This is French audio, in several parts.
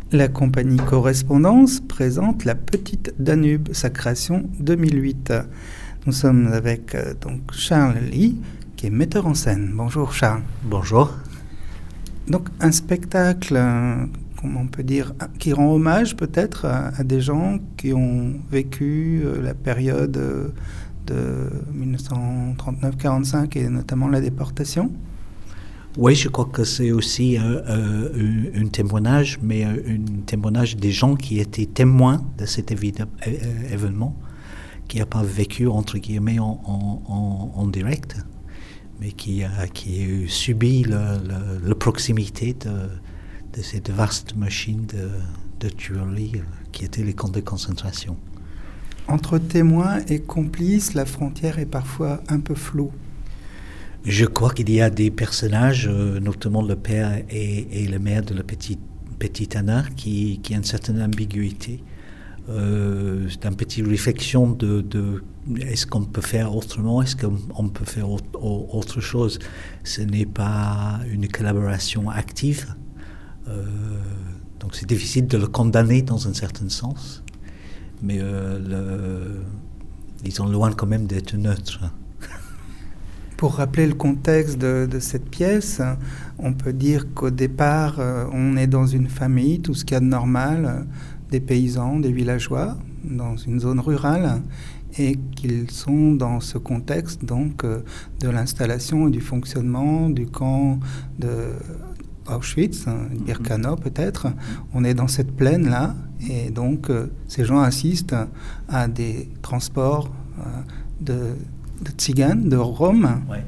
La compagnie Correspondance présente La Petite Danube, sa création 2008. Nous sommes avec donc Charles Lee, qui est metteur en scène. Bonjour Charles. Bonjour. Donc un spectacle, comment on peut dire, qui rend hommage peut-être à des gens qui ont vécu la période de 1939-45 et notamment la déportation. Oui, je crois que c'est aussi un témoignage, mais un témoignage des gens qui étaient témoins de cet événement, qui n'a pas vécu, entre guillemets, en direct, mais qui a subi la proximité de cette vaste machine de tuerie qui étaient les camps de concentration. Entre témoins et complices, la frontière est parfois un peu floue. Je crois qu'il y a des personnages, notamment le père et la mère de la petite Anna, qui a une certaine ambiguïté. C'est une petite réflexion de est-ce qu'on peut faire autrement, est-ce qu'on peut faire autre chose. Ce n'est pas une collaboration active, donc c'est difficile de le condamner dans un certain sens, mais ils sont loin quand même d'être neutres. Pour rappeler le contexte de cette pièce, on peut dire qu'au départ, on est dans une famille, tout ce qu'il y a de normal, des paysans, des villageois, dans une zone rurale, et qu'ils sont dans ce contexte donc de l'installation et du fonctionnement du camp de Auschwitz, Birkenau peut-être. On est dans cette plaine-là, et donc ces gens assistent à des transports de Tziganes, de Roms. Ouais.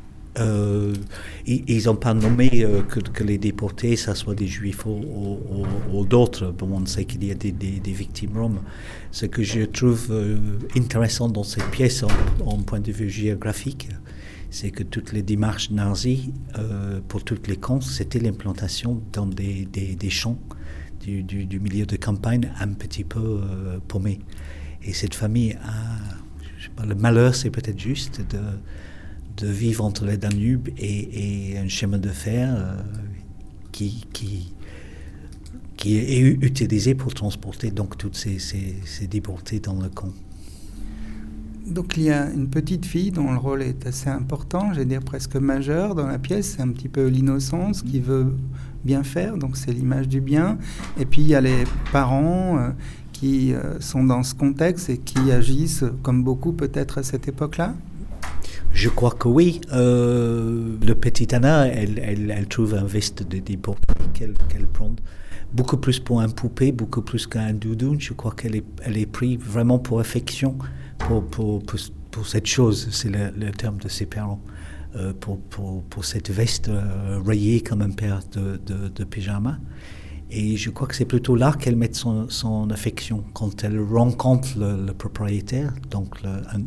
Ils n'ont pas nommé que les déportés, ça soit des juifs ou d'autres. Bon, on sait qu'il y a des victimes roms. Ce que je trouve intéressant dans cette pièce, en point de vue géographique, c'est que toutes les démarches nazies, pour tous les camps, c'était l'implantation dans des champs du milieu de campagne un petit peu paumés. Et cette famille a... le malheur, c'est peut-être juste de vivre entre le Danube et un chemin de fer qui est utilisé pour transporter donc toutes ces déportés dans le camp. Donc il y a une petite fille dont le rôle est assez important, j'allais dire presque majeur dans la pièce. C'est un petit peu l'innocence qui veut bien faire, donc c'est l'image du bien. Et puis il y a les parents qui sont dans ce contexte et qui agissent comme beaucoup peut-être à cette époque-là. Je crois que oui. Le petit Anna, elle trouve un veste de déporté qu'elle prend beaucoup plus pour un poupée, beaucoup plus qu'un doudoune. Je crois qu'elle est prise vraiment pour affection, pour cette chose, c'est le terme de ses parents, pour cette veste rayée comme un paire de pyjama. Et je crois que c'est plutôt là qu'elle met son affection quand elle rencontre le propriétaire, donc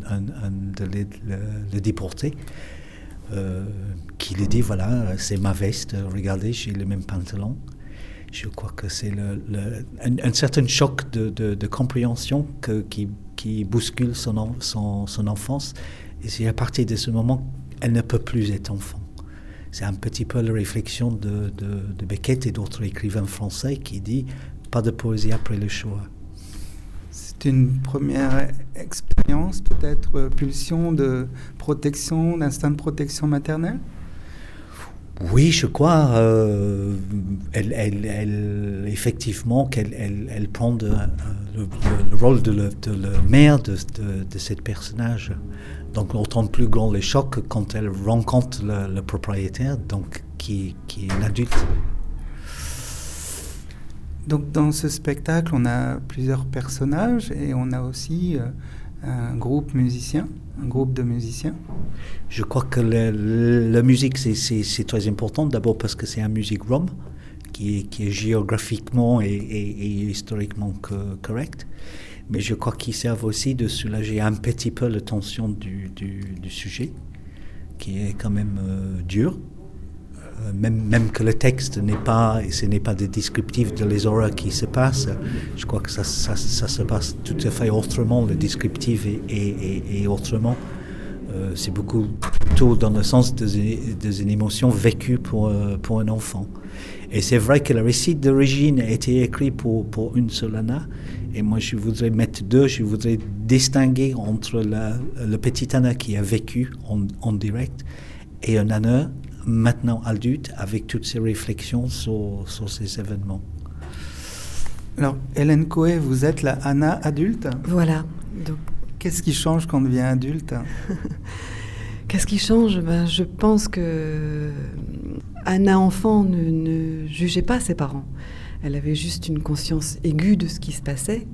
le déporté, qui lui dit voilà, c'est ma veste, regardez, j'ai le même pantalon. Je crois que c'est un certain choc de compréhension qui bouscule son enfance. Et c'est à partir de ce moment qu'elle ne peut plus être enfant. C'est un petit peu la réflexion de Beckett et d'autres écrivains français qui dit « pas de poésie après le Shoah ». C'est une première expérience, peut-être pulsion de protection, d'instinct de protection maternelle ? Oui, je crois. Effectivement, qu'elle prend le rôle de la mère de ce personnage. Donc, autant plus grand le choc quand elle rencontre le propriétaire, donc qui est un adulte. Donc, dans ce spectacle, on a plusieurs personnages et on a aussi un groupe de musiciens. Je crois que la musique, c'est très important. D'abord parce que c'est une musique rom, qui est géographiquement et historiquement correcte. Mais je crois qu'ils servent aussi de soulager un petit peu la tension du sujet, qui est quand même dur. Même que le texte ce n'est pas des descriptifs de les horreurs qui se passent. Je crois que ça se passe tout à fait autrement, le descriptif et autrement. c'est beaucoup plutôt dans le sens des émotions vécues pour un enfant. Et c'est vrai que le récit d'origine a été écrit pour une seule Anna. Et moi, je voudrais mettre deux. Je voudrais distinguer entre le petit Anna qui a vécu en direct et un Anna maintenant adulte avec toutes ses réflexions sur ces événements. Alors, Hélène Coët, vous êtes la Anna adulte. Voilà. Donc, qu'est-ce qui change quand on devient adulte? Qu'est-ce qui change? Je pense que Anna enfant ne jugeait pas ses parents. Elle avait juste une conscience aiguë de ce qui se passait.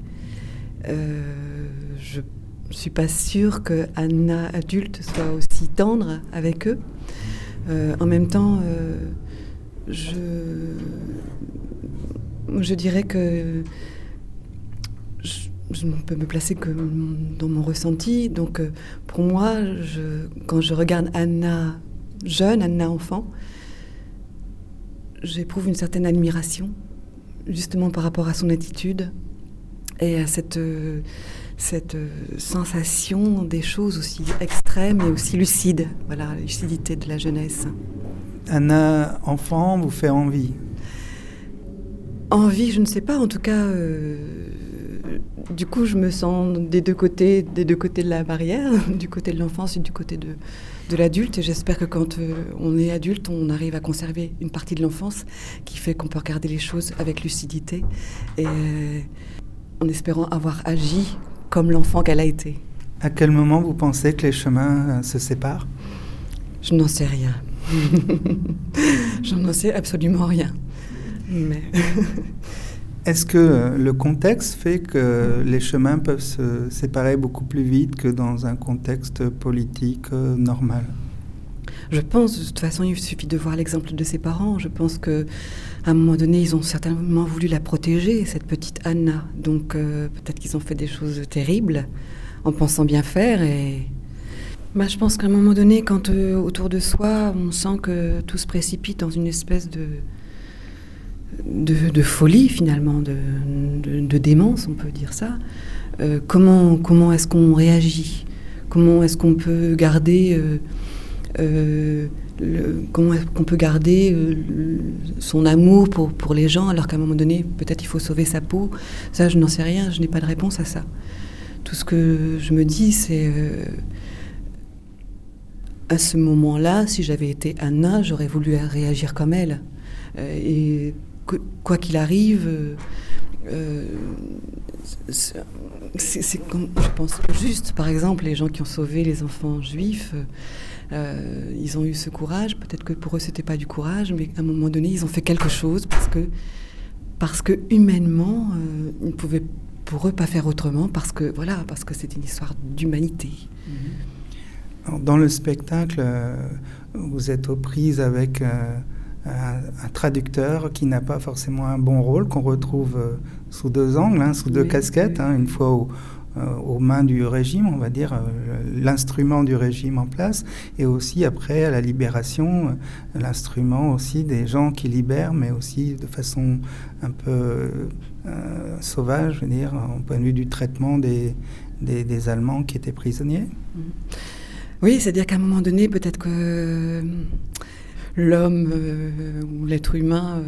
Je ne suis pas sûre que Anna adulte soit aussi tendre avec eux. En même temps, je dirais que je ne peux me placer que dans mon ressenti. Donc, pour moi, quand je regarde Anna jeune, Anna enfant, j'éprouve une certaine admiration, justement par rapport à son attitude et à cette sensation des choses aussi extrêmes et aussi lucides. Voilà, la lucidité de la jeunesse. Anna enfant vous fait envie? Envie, je ne sais pas. En tout cas, du coup, je me sens des deux côtés de la barrière, du côté de l'enfance et du côté de l'adulte. Et j'espère que quand on est adulte, on arrive à conserver une partie de l'enfance qui fait qu'on peut regarder les choses avec lucidité et en espérant avoir agi comme l'enfant qu'elle a été. À quel moment vous pensez que les chemins se séparent? Je n'en sais rien. Je n'en sais absolument rien. Mais est-ce que le contexte fait que les chemins peuvent se séparer beaucoup plus vite que dans un contexte politique normal? Je pense, de toute façon, il suffit de voir l'exemple de ses parents. Je pense qu'à un moment donné, ils ont certainement voulu la protéger, cette petite Anna. Donc peut-être qu'ils ont fait des choses terribles en pensant bien faire. Et je pense qu'à un moment donné, quand autour de soi, on sent que tout se précipite dans une espèce de folie, finalement, de démence, on peut dire ça. Comment est-ce qu'on réagit? Comment est-ce qu'on peut garder son amour pour les gens, alors qu'à un moment donné, peut-être il faut sauver sa peau? Ça, je n'en sais rien, je n'ai pas de réponse à ça. Tout ce que je me dis, c'est à ce moment-là, si j'avais été Anna, j'aurais voulu réagir comme elle. Et quoi qu'il arrive, c'est comme, je pense, juste. Par exemple, les gens qui ont sauvé les enfants juifs, ils ont eu ce courage. Peut-être que pour eux, c'était pas du courage, mais à un moment donné, ils ont fait quelque chose parce que humainement, ils ne pouvaient pour eux pas faire autrement, parce que c'était une histoire d'humanité. Alors, dans le spectacle, vous êtes aux prises avec un traducteur qui n'a pas forcément un bon rôle, qu'on retrouve sous deux angles, sous deux casquettes, une fois aux mains du régime, on va dire, l'instrument du régime en place, et aussi après, à la libération, l'instrument aussi des gens qui libèrent, mais aussi de façon un peu sauvage, je veux dire, au point de vue du traitement des Allemands qui étaient prisonniers. Oui, c'est-à-dire qu'à un moment donné, peut-être que l'homme ou l'être humain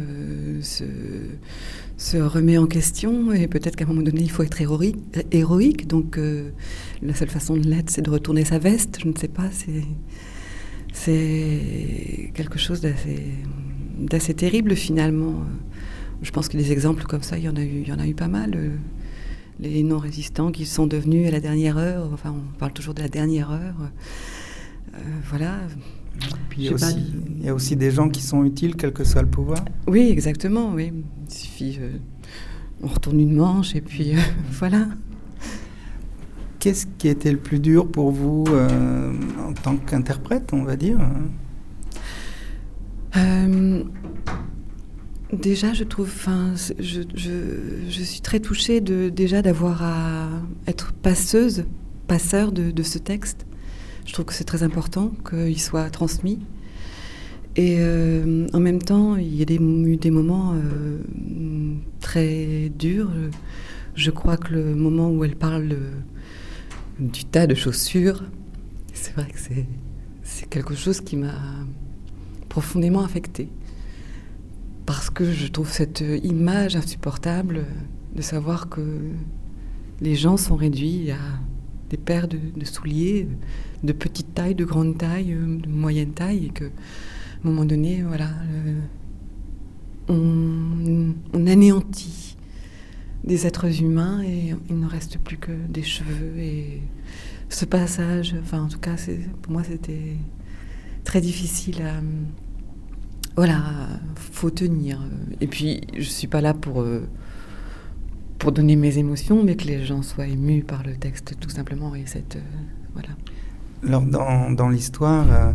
se remet en question, et peut-être qu'à un moment donné, il faut être héroïque. Donc, la seule façon de l'être, c'est de retourner sa veste. Je ne sais pas, c'est quelque chose d'assez terrible, finalement. Je pense que des exemples comme ça, il y en a eu pas mal. Les non-résistants qui sont devenus à la dernière heure, enfin, on parle toujours de la dernière heure. Voilà. Puis il y a aussi des gens qui sont utiles, quel que soit le pouvoir. Oui, exactement, oui. Il suffit, on retourne une manche et puis voilà. Qu'est-ce qui était le plus dur pour vous en tant qu'interprète, on va dire? Déjà, je trouve, je suis très touchée déjà d'avoir à être passeur de ce texte. Je trouve que c'est très important qu'il soit transmis. Et en même temps, il y a eu des moments très durs. Je crois que le moment où elle parle du tas de chaussures, C'est vrai que c'est quelque chose qui m'a profondément affectée. Parce que je trouve cette image insupportable de savoir que les gens sont réduits à des paires de souliers de petite taille, de grande taille, de moyenne taille, et qu'à un moment donné, voilà, on anéantit des êtres humains et il ne reste plus que des cheveux. Et ce passage, enfin en tout cas, pour moi c'était très difficile à... Voilà, faut tenir. Et puis, je suis pas là pour donner mes émotions, mais que les gens soient émus par le texte, tout simplement. Et voilà. Alors, dans l'histoire,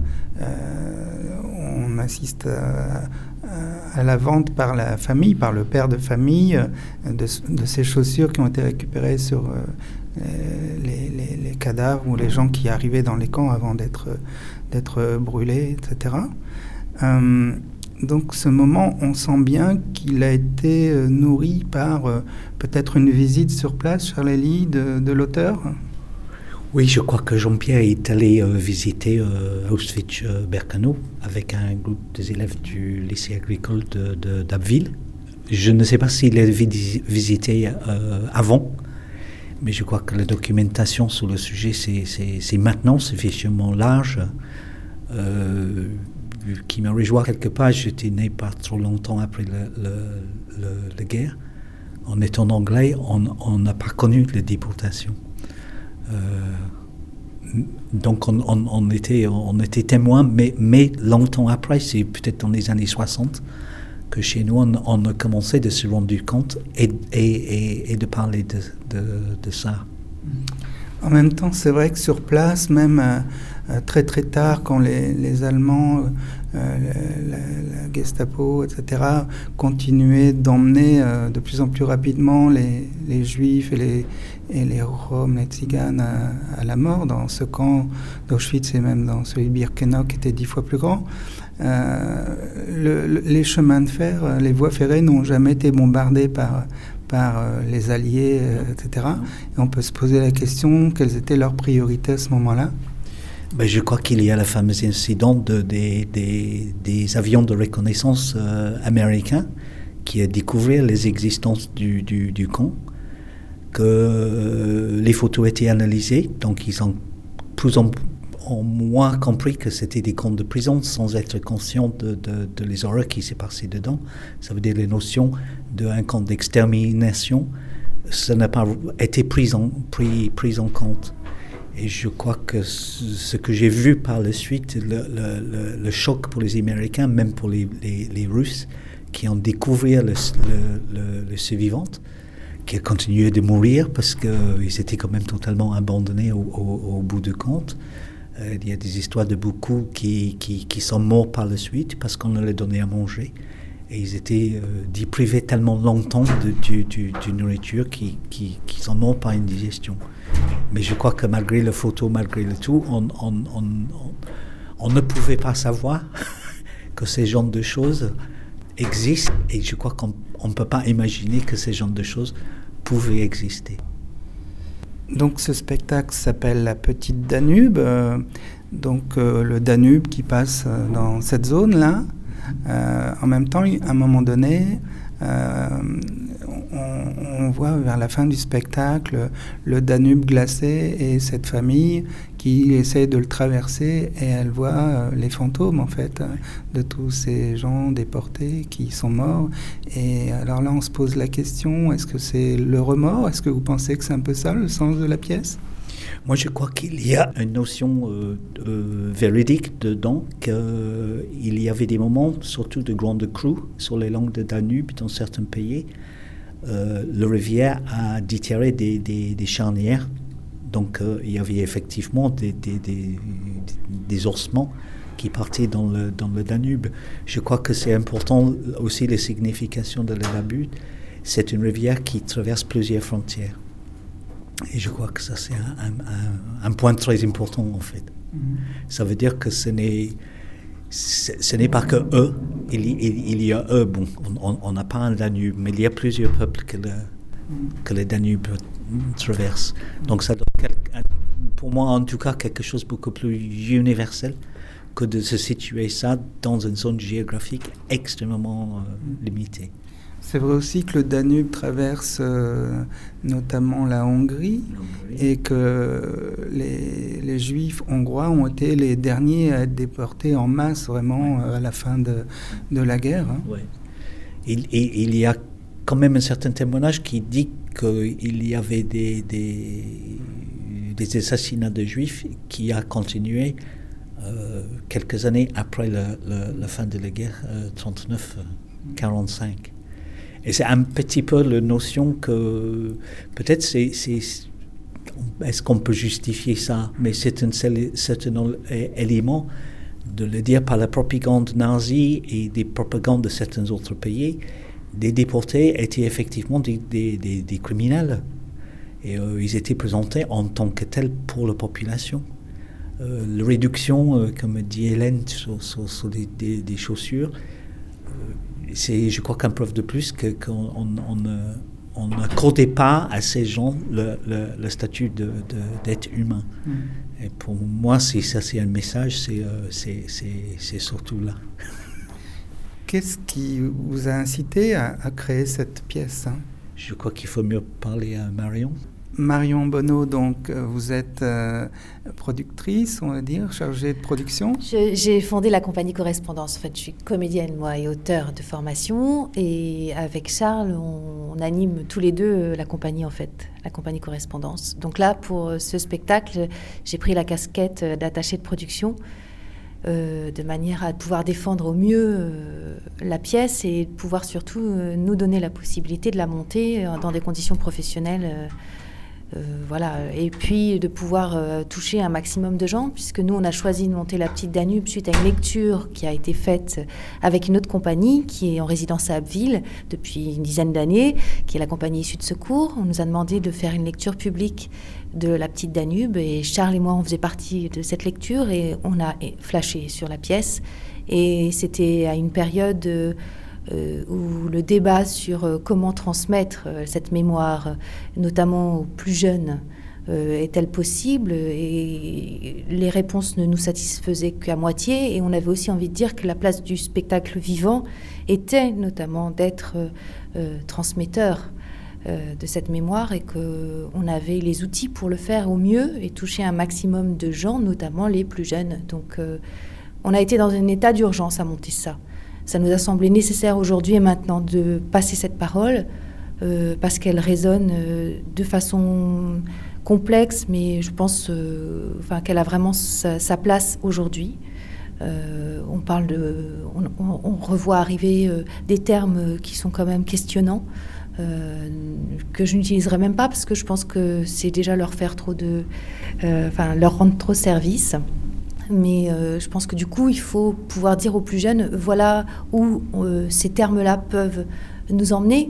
on assiste à la vente par la famille, par le père de famille, de ces chaussures qui ont été récupérées sur les cadavres ou les gens qui arrivaient dans les camps avant d'être brûlés, etc. Donc ce moment, on sent bien qu'il a été nourri par peut-être une visite sur place, Charlélie, de l'auteur. Oui, je crois que Jean-Pierre est allé visiter Auschwitz-Birkenau avec un groupe des élèves du lycée agricole d'Abbeville. Je ne sais pas s'il l'a visité avant, mais je crois que la documentation sur le sujet, c'est maintenant suffisamment large. Qui me réjouit quelque part. J'étais né pas trop longtemps après la guerre. En étant anglais, on n'a pas connu la déportation. Donc on était témoin, mais longtemps après, c'est peut-être dans les années 60, que chez nous, on a commencé de se rendre compte et de parler de ça. En même temps, c'est vrai que sur place, même très très tard, quand les Allemands, la Gestapo, etc., continuaient d'emmener de plus en plus rapidement les Juifs et les Roms, les Tziganes à la mort dans ce camp d'Auschwitz et même dans celui de Birkenau qui était 10 fois plus grand, les chemins de fer, les voies ferrées n'ont jamais été bombardées par les Alliés, etc. Et on peut se poser la question, quelles étaient leurs priorités à ce moment-là? Ben, je crois qu'il y a le fameux incident des avions de reconnaissance américains qui a découvert les existences du camp, que les photos étaient analysées, donc ils ont ont moins compris que c'était des camps de prison sans être conscients de les horreurs qui s'est passé dedans. Ça veut dire les notions d'un camp d'extermination, ça n'a pas été pris en compte. Et je crois que ce que j'ai vu par la suite, le choc pour les Américains, même pour les Russes, qui ont découvert le survivant, qui a continué de mourir parce qu'ils étaient quand même totalement abandonnés au bout du compte. Il y a des histoires de beaucoup qui sont morts par la suite parce qu'on leur a donné à manger. Et ils étaient privés tellement longtemps de nourriture qu'ils sont morts par indigestion. Mais je crois que malgré les photos, malgré le tout, on ne pouvait pas savoir que ces genres de choses existent. Et je crois qu'on ne peut pas imaginer que ces genres de choses pouvaient exister. Donc ce spectacle s'appelle La Petite Danube. Le Danube qui passe dans cette zone-là. En même temps, à un moment donné, on voit vers la fin du spectacle le Danube glacé et cette famille qui essaie de le traverser et elle voit les fantômes en fait de tous ces gens déportés qui sont morts. Et alors là, on se pose la question, est-ce que c'est le remords? Est-ce que vous pensez que c'est un peu ça le sens de la pièce? Moi, je crois qu'il y a une notion véridique dedans, qu'il y avait des moments, surtout de grande crue, sur les langues de Danube dans certains pays. Le rivière a déterré des charnières. Donc, il y avait effectivement des ossements qui partaient dans le Danube. Je crois que c'est important aussi la signification de la Danube. C'est une rivière qui traverse plusieurs frontières. Et je crois que ça, c'est un point très important, en fait. Ça veut dire que ce n'est pas que eux. Il y a eux. Bon, on n'a pas un Danube, mais il y a plusieurs peuples que le Danube traverse. Donc ça donne pour moi en tout cas quelque chose de beaucoup plus universel que de se situer ça dans une zone géographique extrêmement limitée. C'est vrai aussi que le Danube traverse notamment la Hongrie et que les Juifs hongrois ont été les derniers à être déportés en masse vraiment à la fin de la guerre. Hein. Ouais. Il y a quand même un certain témoignage qui dit qu'il y avait des assassinats de Juifs qui a continué quelques années après la fin de la guerre 39-45. Et c'est un petit peu la notion que peut-être est-ce qu'on peut justifier ça, mais c'est un certain élément de le dire par la propagande nazie et des propagandes de certains autres pays. Des déportés étaient effectivement des criminels. Et ils étaient présentés en tant que tels pour la population. La réduction, comme dit Hélène, sur des chaussures, c'est, je crois, qu'une preuve de plus qu'on n'accordait pas à ces gens le statut d'être humain. Et pour moi, si ça c'est un message, c'est surtout là. Qu'est-ce qui vous a incité à créer cette pièce, hein? Je crois qu'il faut mieux parler à Marion. Marion Bonneau, donc vous êtes productrice, on va dire, chargée de production. J'ai fondé la compagnie Correspondance. En fait, je suis comédienne, moi, et auteure de formation. Et avec Charles, on anime tous les deux la compagnie, en fait, la compagnie Correspondance. Donc là, pour ce spectacle, j'ai pris la casquette d'attachée de production, de manière à pouvoir défendre au mieux la pièce et pouvoir surtout nous donner la possibilité de la monter dans des conditions professionnelles. Voilà, et puis de pouvoir toucher un maximum de gens, puisque nous on a choisi de monter La Petite Danube suite à une lecture qui a été faite avec une autre compagnie qui est en résidence à Abbeville depuis une dizaine d'années, qui est la compagnie Issue de Secours. On nous a demandé de faire une lecture publique de La Petite Danube et Charles et moi on faisait partie de cette lecture et on a flashé sur la pièce et c'était à une période où le débat sur comment transmettre cette mémoire, notamment aux plus jeunes, est-elle possible ? Et les réponses ne nous satisfaisaient qu'à moitié. Et on avait aussi envie de dire que la place du spectacle vivant était notamment d'être transmetteur de cette mémoire et qu'on avait les outils pour le faire au mieux et toucher un maximum de gens, notamment les plus jeunes. Donc on a été dans un état d'urgence à monter ça. Ça nous a semblé nécessaire aujourd'hui et maintenant de passer cette parole parce qu'elle résonne de façon complexe, mais je pense qu'elle a vraiment sa place aujourd'hui. On revoit arriver des termes qui sont quand même questionnants, que je n'utiliserai même pas parce que je pense que c'est déjà leur faire leur rendre trop service. Mais je pense que du coup, il faut pouvoir dire aux plus jeunes, voilà où ces termes-là peuvent nous emmener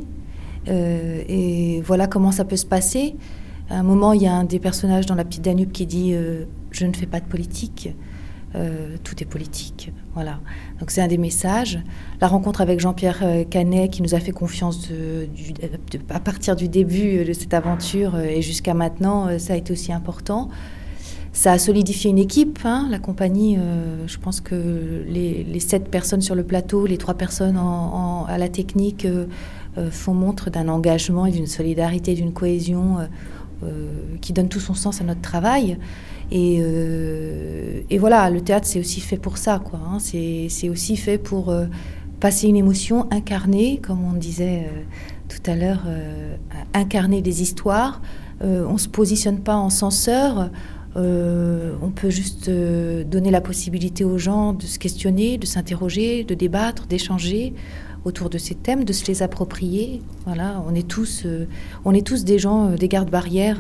et voilà comment ça peut se passer. À un moment, il y a un des personnages dans La Petite Danube qui dit « Je ne fais pas de politique, tout est politique ». Voilà. Donc c'est un des messages. La rencontre avec Jean-Pierre Canet qui nous a fait confiance à partir du début de cette aventure et jusqu'à maintenant, ça a été aussi important. Ça a solidifié une équipe, hein, la compagnie. Je pense que les 7 personnes sur le plateau, les 3 personnes à la technique font montre d'un engagement et d'une solidarité, d'une cohésion qui donne tout son sens à notre travail. Et voilà, le théâtre, c'est aussi fait pour ça, quoi, hein. C'est aussi fait pour passer une émotion, incarner, comme on disait tout à l'heure, incarner des histoires. On ne se positionne pas en censeur. On peut juste donner la possibilité aux gens de se questionner, de s'interroger, de débattre, d'échanger autour de ces thèmes, de se les approprier. Voilà, on est tous des gens, des gardes-barrières,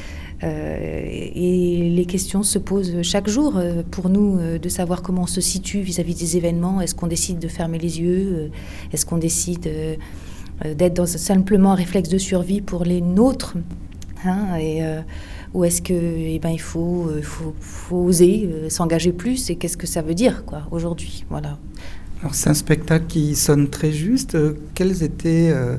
et les questions se posent chaque jour pour nous de savoir comment on se situe vis-à-vis des événements. Est-ce qu'on décide de fermer les yeux ? Est-ce qu'on décide d'être dans simplement un réflexe de survie pour les nôtres, hein, ou est-ce que, il faut oser s'engager plus, et qu'est-ce que ça veut dire, quoi, aujourd'hui, voilà. Alors c'est un spectacle qui sonne très juste. Quelles étaient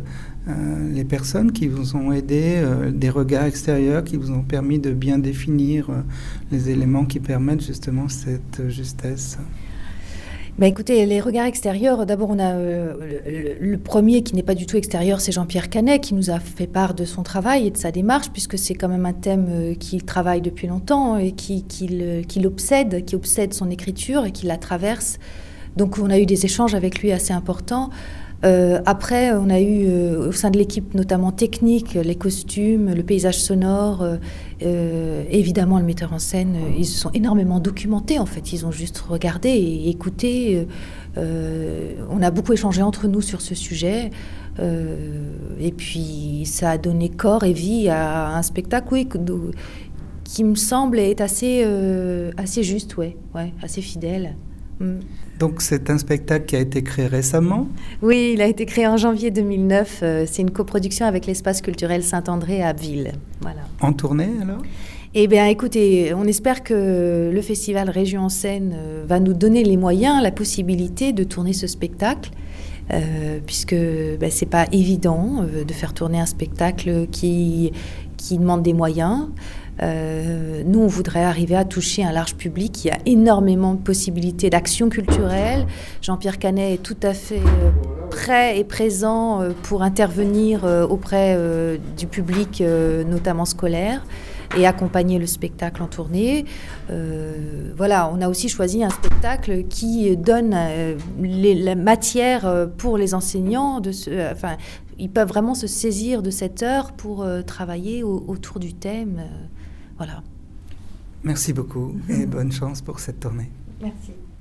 les personnes qui vous ont aidé, des regards extérieurs qui vous ont permis de bien définir les éléments qui permettent justement cette justesse? Écoutez, les regards extérieurs, d'abord on a le premier qui n'est pas du tout extérieur, c'est Jean-Pierre Canet qui nous a fait part de son travail et de sa démarche, puisque c'est quand même un thème qu'il travaille depuis longtemps et qui obsède son écriture et qui la traverse. Donc on a eu des échanges avec lui assez importants. Après, on a eu au sein de l'équipe notamment technique, les costumes, le paysage sonore, évidemment le metteur en scène. Ils se sont énormément documentés en fait, ils ont juste regardé et écouté. On a beaucoup échangé entre nous sur ce sujet. Et puis ça a donné corps et vie à un spectacle qui me semble être assez juste, assez fidèle. Donc c'est un spectacle qui a été créé récemment? Oui, il a été créé en janvier 2009. C'est une coproduction avec l'Espace culturel Saint-André à Abbeville. Voilà. En tournée alors? Eh bien écoutez, on espère que le festival Région en Scène va nous donner les moyens, la possibilité de tourner ce spectacle. Puisque c'est pas évident de faire tourner un spectacle qui demande des moyens. Nous, on voudrait arriver à toucher un large public. Il y a énormément de possibilités d'action culturelle. Jean-Pierre Canet est tout à fait prêt et présent pour intervenir auprès du public, notamment scolaire, et accompagner le spectacle en tournée. On a aussi choisi un spectacle qui donne la matière pour les enseignants. Ils peuvent vraiment se saisir de cette heure pour travailler autour du thème. Voilà. Merci beaucoup et bonne chance pour cette tournée. Merci.